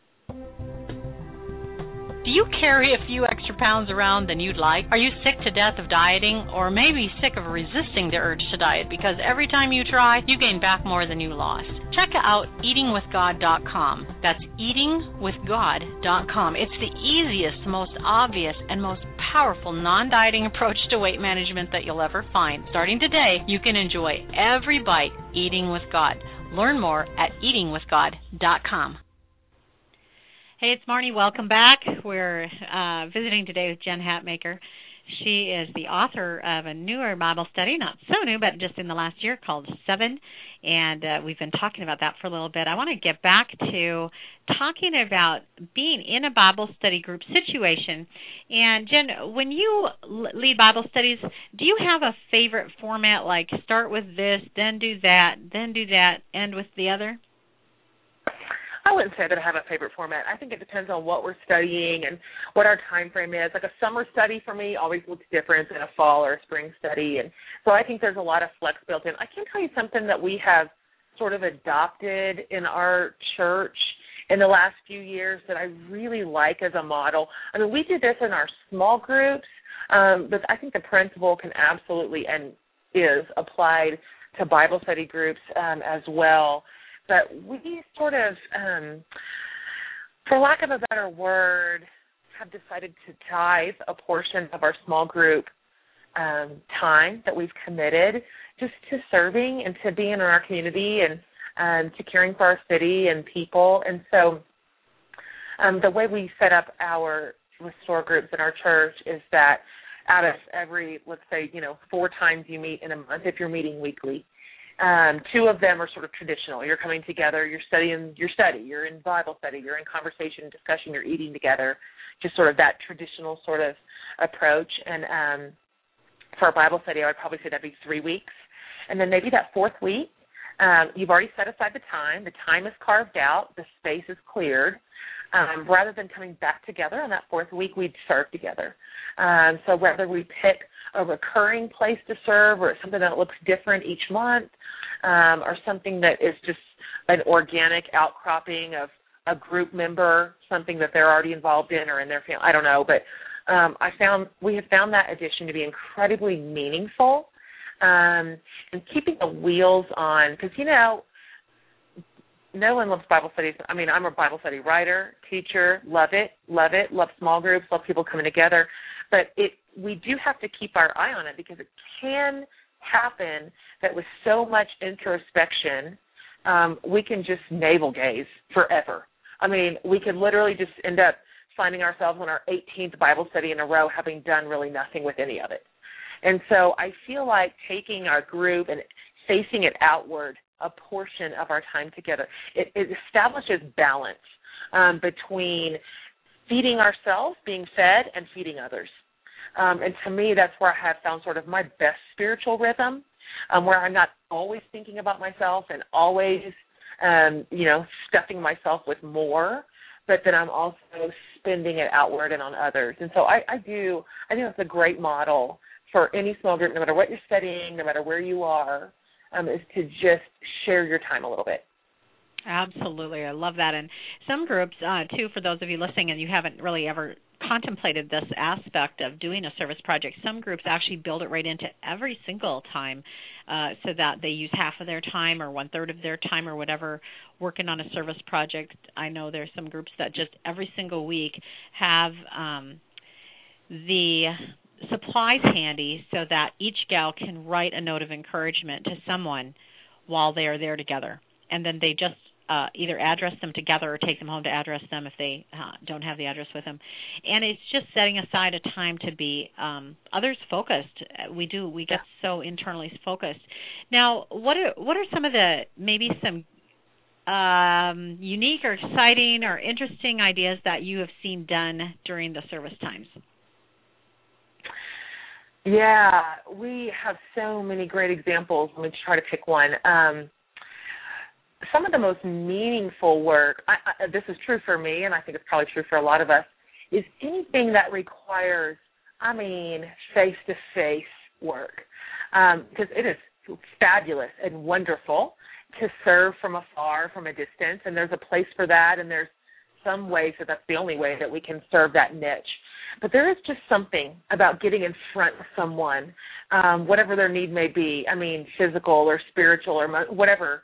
Speaker 1: Do you carry a few extra pounds around than you'd like? Are you sick to death of dieting, or maybe sick of resisting the urge to diet because every time you try, you gain back more than you lost? Check out eatingwithgod.com. That's eatingwithgod.com. It's the easiest, most obvious, and most powerful non-dieting approach to weight management that you'll ever find. Starting today, you can enjoy every bite eating with God. Learn more at eatingwithgod.com.
Speaker 2: Hey, it's Marnie. Welcome back. We're visiting today with Jen Hatmaker. She is the author of a newer Bible study, not so new, but just in the last year, called 7, and we've been talking about that for a little bit. I want to get back to talking about being in a Bible study group situation. And, Jen, when you lead Bible studies, do you have a favorite format, like start with this, then do that, end with the other?
Speaker 3: I wouldn't say that I have a favorite format. I think it depends on what we're studying and what our time frame is. Like a summer study for me always looks different than a fall or a spring study. And so I think there's a lot of flex built in. I can tell you something that we have sort of adopted in our church in the last few years that I really like as a model. I mean, we do this in our small groups, but I think the principle can absolutely and is applied to Bible study groups as well. But we sort of, for lack of a better word, have decided to tithe a portion of our small group time that we've committed just to serving and to being in our community and to caring for our city and people. And so the way we set up our Restore groups in our church is that out of every, let's say, 4 times you meet in a month, if you're meeting weekly, 2 of them are sort of traditional. You're coming together, you're studying your study, you're in Bible study, you're in conversation, discussion, you're eating together, just sort of that traditional sort of approach. And for a Bible study, I would probably say that'd be 3 weeks. And then maybe that 4th week, you've already set aside the time is carved out, the space is cleared. Rather than coming back together on that 4th week, we'd serve together. So whether we pick a recurring place to serve or something that looks different each month or something that is just an organic outcropping of a group member, something that they're already involved in or in their family, I don't know. But we have found that addition to be incredibly meaningful and keeping the wheels on because, no one loves Bible studies. I mean, I'm a Bible study writer, teacher, love it, love small groups, love people coming together. But we do have to keep our eye on it because it can happen that with so much introspection, we can just navel gaze forever. I mean, we could literally just end up finding ourselves on our 18th Bible study in a row having done really nothing with any of it. And so I feel like taking our group and facing it outward a portion of our time together, it establishes balance between feeding ourselves, being fed, and feeding others. And to me, that's where I have found sort of my best spiritual rhythm, where I'm not always thinking about myself and always, stuffing myself with more, but then I'm also spending it outward and on others. And so I think that's a great model for any small group, no matter what you're studying, no matter where you are, is to just share your time a little bit.
Speaker 2: Absolutely. I love that. And some groups, too, for those of you listening and you haven't really ever contemplated this aspect of doing a service project, some groups actually build it right into every single time so that they use half of their time or 1/3 of their time or whatever working on a service project. I know there's some groups that just every single week have the supplies handy so that each gal can write a note of encouragement to someone while they are there together. And then they just either address them together or take them home to address them if they don't have the address with them. And it's just setting aside a time to be others focused. We get so internally focused. Now, what are some of the maybe some unique or exciting or interesting ideas that you have seen done during the service times?
Speaker 3: Yeah, we have so many great examples. Let me try to pick one. some of the most meaningful work, this is true for me, and I think it's probably true for a lot of us, is anything that requires, face-to-face work. Because it is fabulous and wonderful to serve from afar, from a distance, and there's a place for that, and there's some ways that that's the only way that we can serve that niche. But there is just something about getting in front of someone, whatever their need may be, physical or spiritual or whatever,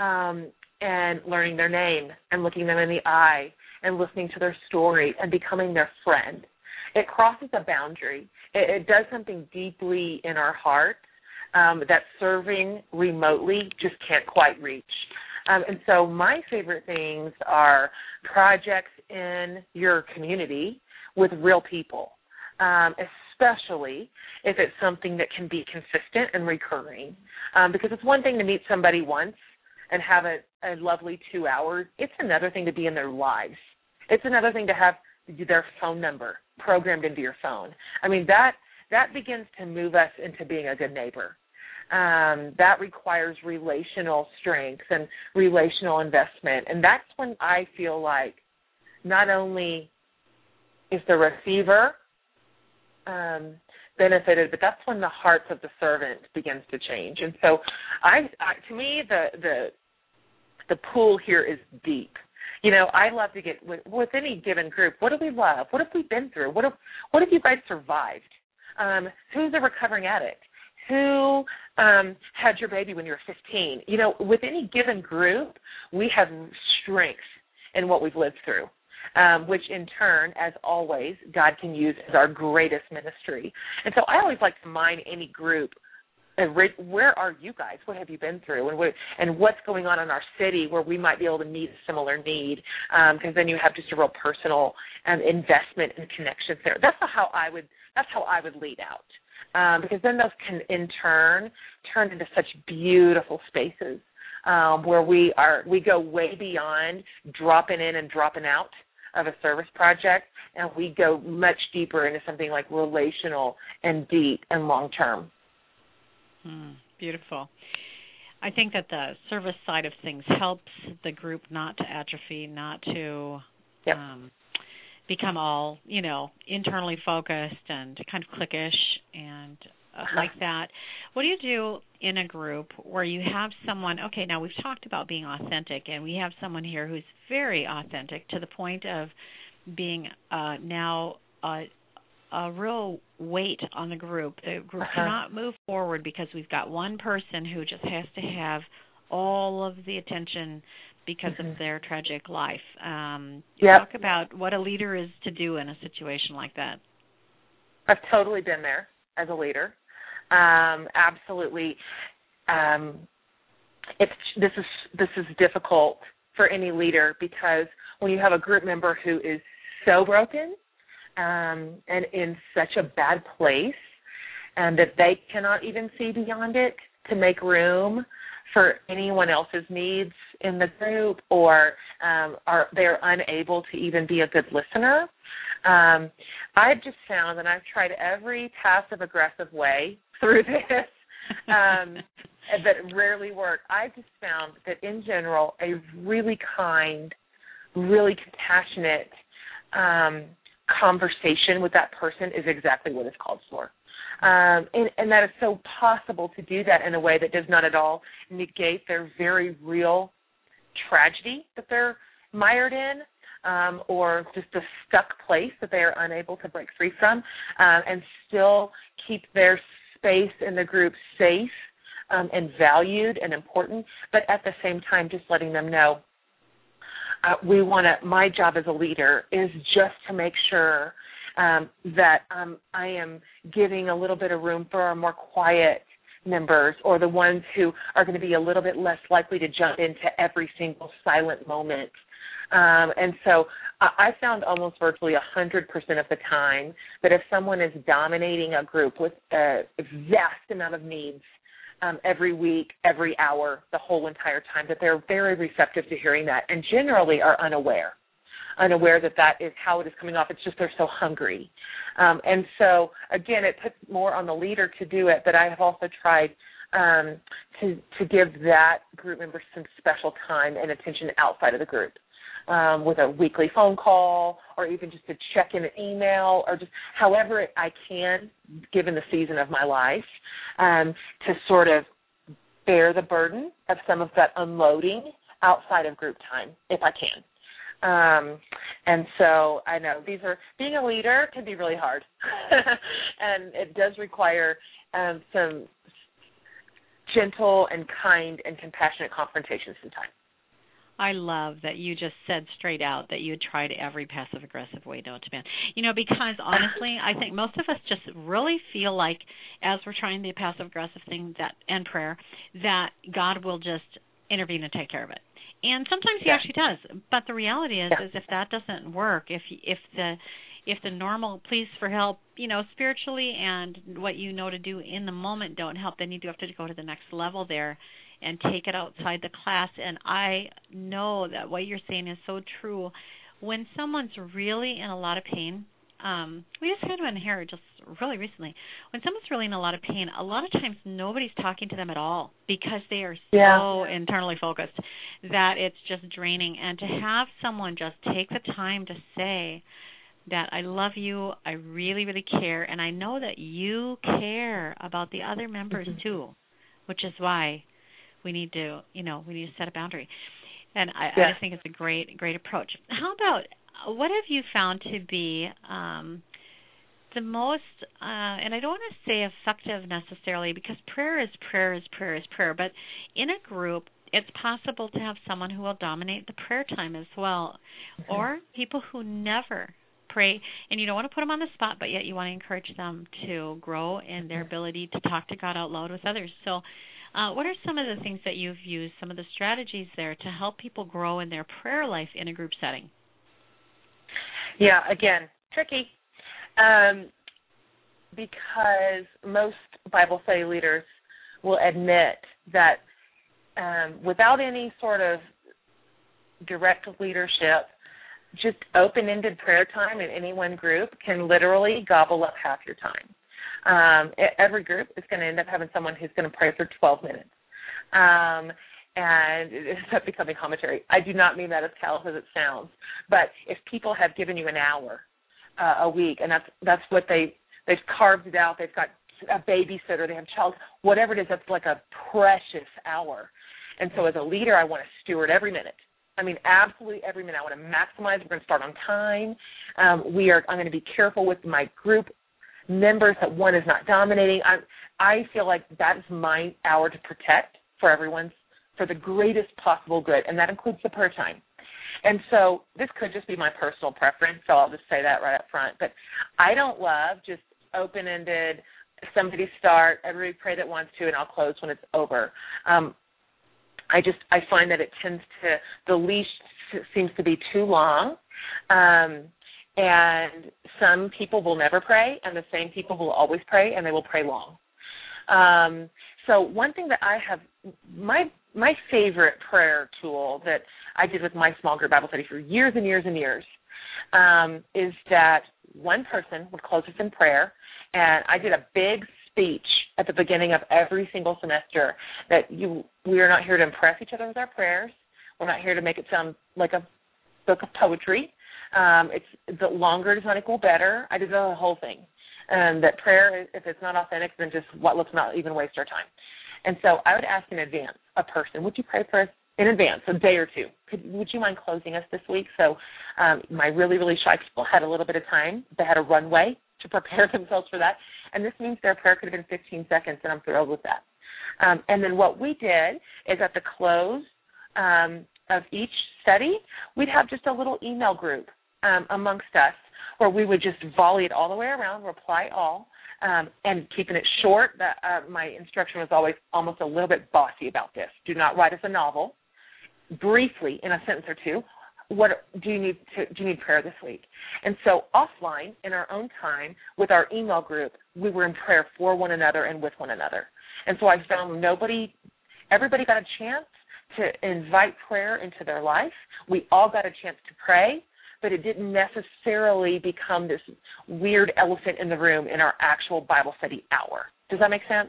Speaker 3: and learning their name and looking them in the eye and listening to their story and becoming their friend. It crosses a boundary. It does something deeply in our hearts that serving remotely just can't quite reach. And so my favorite things are projects in your community with real people, especially if it's something that can be consistent and recurring. Because it's one thing to meet somebody once and have a lovely 2 hours. It's another thing to be in their lives. It's another thing to have their phone number programmed into your phone. That begins to move us into being a good neighbor. That requires relational strength and relational investment. And that's when I feel like not only is the receiver benefited, but that's when the hearts of the servant begins to change. And so to me, the pool here is deep. I love to get with any given group. What do we love? What have we been through? What have you guys survived? Who's a recovering addict? Who had your baby when you were 15? With any given group, we have strength in what we've lived through, which in turn, as always, God can use as our greatest ministry. And so I always like to mine any group. Where are you guys? What have you been through? And what's going on in our city where we might be able to meet a similar need? Because then you have just a real personal investment and connections there. That's how I would lead out. Because then those can in turn into such beautiful spaces where we go way beyond dropping in and dropping out of a service project, and we go much deeper into something like relational and deep and long term.
Speaker 2: Beautiful. I think that the service side of things helps the group not to atrophy, not to become all, internally focused and kind of cliquish and like that. What do you do in a group where you have someone, okay, now we've talked about being authentic, and we have someone here who's very authentic to the point of being now a real weight on the group. The group cannot move forward because we've got one person who just has to have all of the attention because of their tragic life. Talk about what a leader is to do in a situation like that.
Speaker 3: I've totally been there as a leader. Absolutely. This is difficult for any leader because when you have a group member who is so broken and in such a bad place that they cannot even see beyond it to make room for anyone else's needs in the group, or they're unable to even be a good listener. I've just found, and I've tried every passive-aggressive way through this that rarely work. I've just found that in general, a really kind, really compassionate conversation with that person is exactly what is called for. And that is so possible to do that in a way that does not at all negate their very real tragedy that they're mired in, or just a stuck place that they are unable to break free from, and still keep their space in the group safe and valued and important, but at the same time just letting them know my job as a leader is just to make sure that I am giving a little bit of room for our more quiet members, or the ones who are going to be a little bit less likely to jump into every single silent moment. And so I found almost virtually 100% of the time that if someone is dominating a group with a vast amount of needs every week, every hour, the whole entire time, that they're very receptive to hearing that and generally are unaware that is how it is coming off. It's just they're so hungry. And so, again, it puts more on the leader to do it, but I have also tried to give that group member some special time and attention outside of the group, with a weekly phone call or even just to check in an email or just however I can, given the season of my life, to sort of bear the burden of some of that unloading outside of group time if I can. And so I know being a leader can be really hard, and it does require some gentle and kind and compassionate confrontation sometimes.
Speaker 2: I love that you just said straight out that you had tried every passive-aggressive way known to man. Because honestly, I think most of us just really feel like as we're trying the passive-aggressive thing and prayer, that God will just intervene and take care of it. And sometimes he actually does. But the reality is if that doesn't work, if the normal pleas for help, spiritually and what you know to do in the moment don't help, then you do have to go to the next level there and take it outside the class. And I know that what you're saying is so true. When someone's really in a lot of pain, we just had one here just really recently. When someone's really in a lot of pain, a lot of times nobody's talking to them at all because they are so internally focused that it's just draining. And to have someone just take the time to say that I love you, I really, really care, and I know that you care about the other members too, which is why we need to set a boundary. And I just think it's a great approach. How about, what have you found to be the most, and I don't want to say effective necessarily because prayer is prayer, but in a group, it's possible to have someone who will dominate the prayer time as well, or people who never pray, and you don't want to put them on the spot, but yet you want to encourage them to grow in their ability to talk to God out loud with others. So what are some of the things that you've used, some of the strategies there to help people grow in their prayer life in a group setting?
Speaker 3: Yeah, again, tricky, because most Bible study leaders will admit that without any sort of direct leadership, just open-ended prayer time in any one group can literally gobble up half your time. Every group is going to end up having someone who's going to pray for 12 minutes. And it ends up becoming commentary. I do not mean that as callous as it sounds, but if people have given you an hour a week, and that's what they've carved it out, they've got a babysitter, they have child, whatever it is, that's like a precious hour. And so as a leader, I want to steward every minute. I mean, absolutely every minute. I want to maximize. We're going to start on time. I'm going to be careful with my group members that one is not dominating. I feel like that is my hour to protect for the greatest possible good, and that includes the prayer time. And so this could just be my personal preference, so I'll just say that right up front. But I don't love just open-ended, somebody start, everybody pray that wants to, and I'll close when it's over. I find that it tends to, the leash seems to be too long, and some people will never pray, and the same people will always pray, and they will pray long. So one thing that I have, my favorite prayer tool that I did with my small group Bible study for years and years and years is that one person would close us in prayer, and I did a big speech at the beginning of every single semester that we are not here to impress each other with our prayers. We're not here to make it sound like a book of poetry. It's the longer does not equal better. I did the whole thing. That prayer, if it's not authentic, then just let's not even waste our time. And so I would ask in advance a person, would you pray for us in advance, a day or two? Would you mind closing us this week? So my really, really shy people had a little bit of time. They had a runway to prepare themselves for that. And this means their prayer could have been 15 seconds, and I'm thrilled with that. And then what we did is at the close of each study, we'd have just a little email group amongst us where we would just volley it all the way around, reply all, and keeping it short. My instruction was always almost a little bit bossy about this. Do not write us a novel. Briefly, in a sentence or two, what do you need prayer this week? And so offline, in our own time, with our email group, we were in prayer for one another and with one another. And so I found everybody got a chance to invite prayer into their life. We all got a chance to pray, but it didn't necessarily become this weird elephant in the room in our actual Bible study hour. Does that make sense?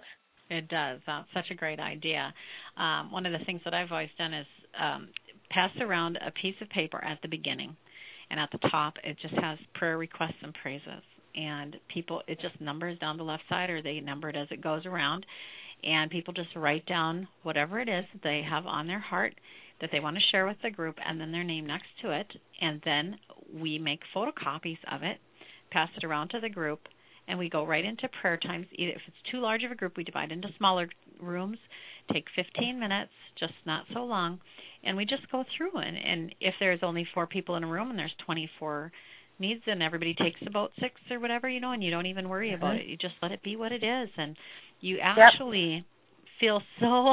Speaker 2: It does. That's such a great idea. One of the things that I've always done is pass around a piece of paper at the beginning, and at the top it just has prayer requests and praises. And people, it just numbers down the left side, or they number it as it goes around, and people just write down whatever it is that they have on their heart that they want to share with the group, and then their name next to it, and then we make photocopies of it, pass it around to the group, and we go right into prayer times. Either if it's too large of a group, we divide into smaller rooms, take 15 minutes, just not so long, and we just go through. And if there's only 4 people in a room and there's 24 needs, and everybody takes about 6 or whatever, and you don't even worry about it. You just let it be what it is, and you actually feel so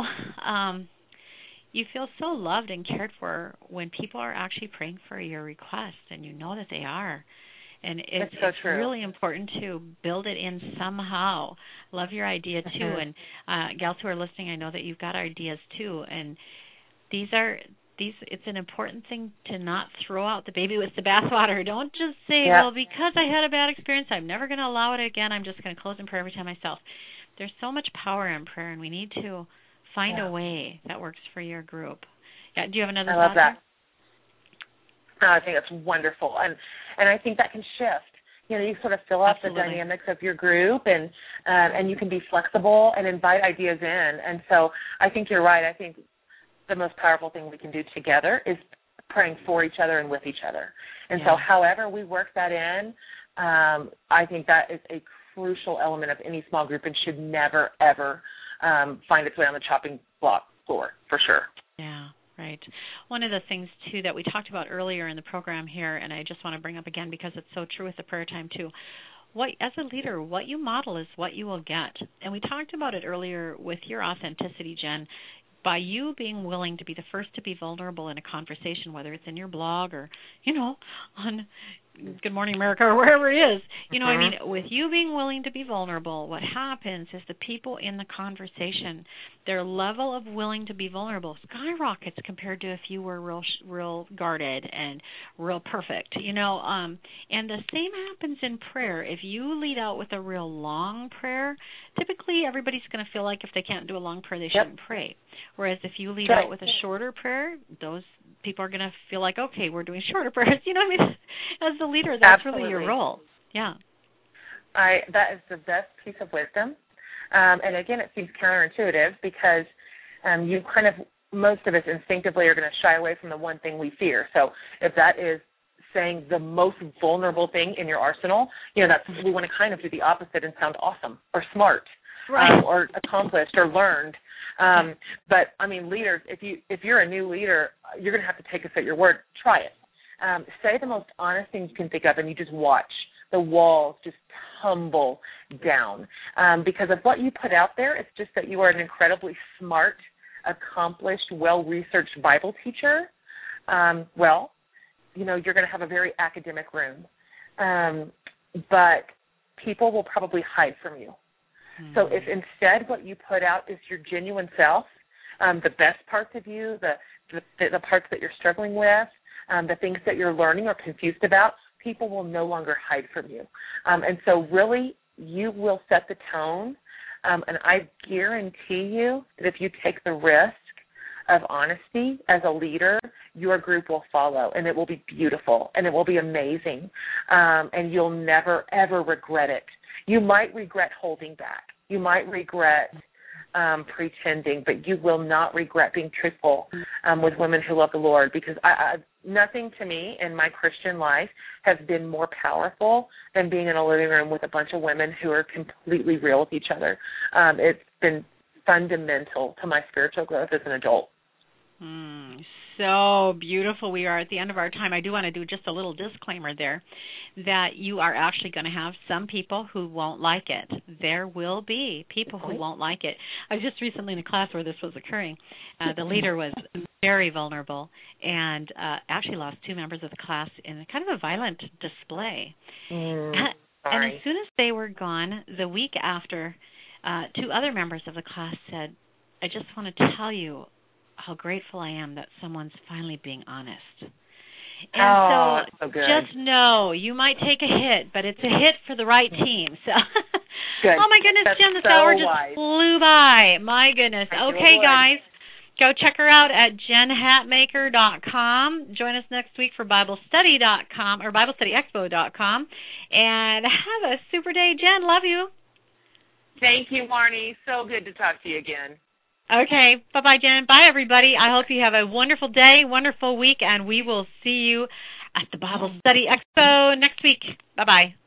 Speaker 2: you feel so loved and cared for when people are actually praying for your request, and you know that they are. And it's really important to build it in somehow. Love your idea too, and gals who are listening, I know that you've got ideas too, and it's an important thing to not throw out the baby with the bathwater. Don't just say, well, because I had a bad experience, I'm never going to allow it again. I'm just going to close in prayer every time myself. There's so much power in prayer, and we need to find a way that works for your group. Yeah, do you have another thought?
Speaker 3: I love that. No, I think that's wonderful, and I think that can shift. You sort of fill out the dynamics of your group, and you can be flexible and invite ideas in. And so I think you're right. I think the most powerful thing we can do together is praying for each other and with each other. And so however we work that in, I think that is a crucial element of any small group and should never, ever find its way on the chopping block floor, for sure.
Speaker 2: Yeah, right. One of the things, too, that we talked about earlier in the program here, and I just want to bring up again because it's so true with the prayer time, too, as a leader, what you model is what you will get. And we talked about it earlier with your authenticity, Jen. By you being willing to be the first to be vulnerable in a conversation, whether it's in your blog or, on Good Morning America or wherever it is, with you being willing to be vulnerable, what happens is the people in the conversation, their level of willing to be vulnerable skyrockets compared to if you were real guarded and real perfect, and the same happens in prayer. If you lead out with a real long prayer, typically everybody's going to feel like if they can't do a long prayer, they shouldn't pray. Whereas if you lead out with a shorter prayer, those people are going to feel like, okay, we're doing shorter prayers. As the leader, that's really your role. Yeah.
Speaker 3: That is the best piece of wisdom. And again, it seems counterintuitive because you kind of, most of us instinctively are going to shy away from the one thing we fear. So if that is saying the most vulnerable thing in your arsenal, we want to kind of do the opposite and sound awesome or smart, or accomplished or learned. But leaders, if you're a new leader, you're going to have to take us at your word. Try it. Say the most honest things you can think of, and you just watch the walls just tumble down. Because of what you put out there, it's just that you are an incredibly smart, accomplished, well-researched Bible teacher. You're going to have a very academic room. But people will probably hide from you. So if instead what you put out is your genuine self, the best parts of you, the parts that you're struggling with, the things that you're learning or confused about, people will no longer hide from you. And so really you will set the tone, and I guarantee you that if you take the risk of honesty as a leader, your group will follow, and it will be beautiful, and it will be amazing, and you'll never, ever regret it. You might regret holding back. You might regret pretending, but you will not regret being truthful with women who love the Lord, because nothing to me in my Christian life has been more powerful than being in a living room with a bunch of women who are completely real with each other. It's been fundamental to my spiritual growth as an adult.
Speaker 2: So beautiful. We are at the end of our time. I do want to do just a little disclaimer there that you are actually going to have some people who won't like it. There will be people who won't like it. I was just recently in a class where this was occurring. The leader was very vulnerable and actually lost 2 members of the class in kind of a violent display. And as soon as they were gone, the week after, 2 other members of the class said, I just want to tell you how grateful I am that someone's finally being honest. And
Speaker 3: so
Speaker 2: just know you might take a hit, but it's a hit for the right team. So
Speaker 3: Good.
Speaker 2: Oh, my goodness,
Speaker 3: That's
Speaker 2: Jen, the
Speaker 3: so
Speaker 2: hour just
Speaker 3: wise.
Speaker 2: flew by. My goodness.
Speaker 3: Thank you,
Speaker 2: Okay,
Speaker 3: Lord.
Speaker 2: guys. Go check her out at jenhatmaker.com. Join us next week for BibleStudy.com or BibleStudyExpo.com. And have a super day. Jen, love you.
Speaker 3: Thank you, Marnie. So good to talk to you again.
Speaker 2: Okay. Bye-bye, Jen. Bye, everybody. I hope you have a wonderful day, wonderful week, and we will see you at the Bible Study Expo next week. Bye-bye.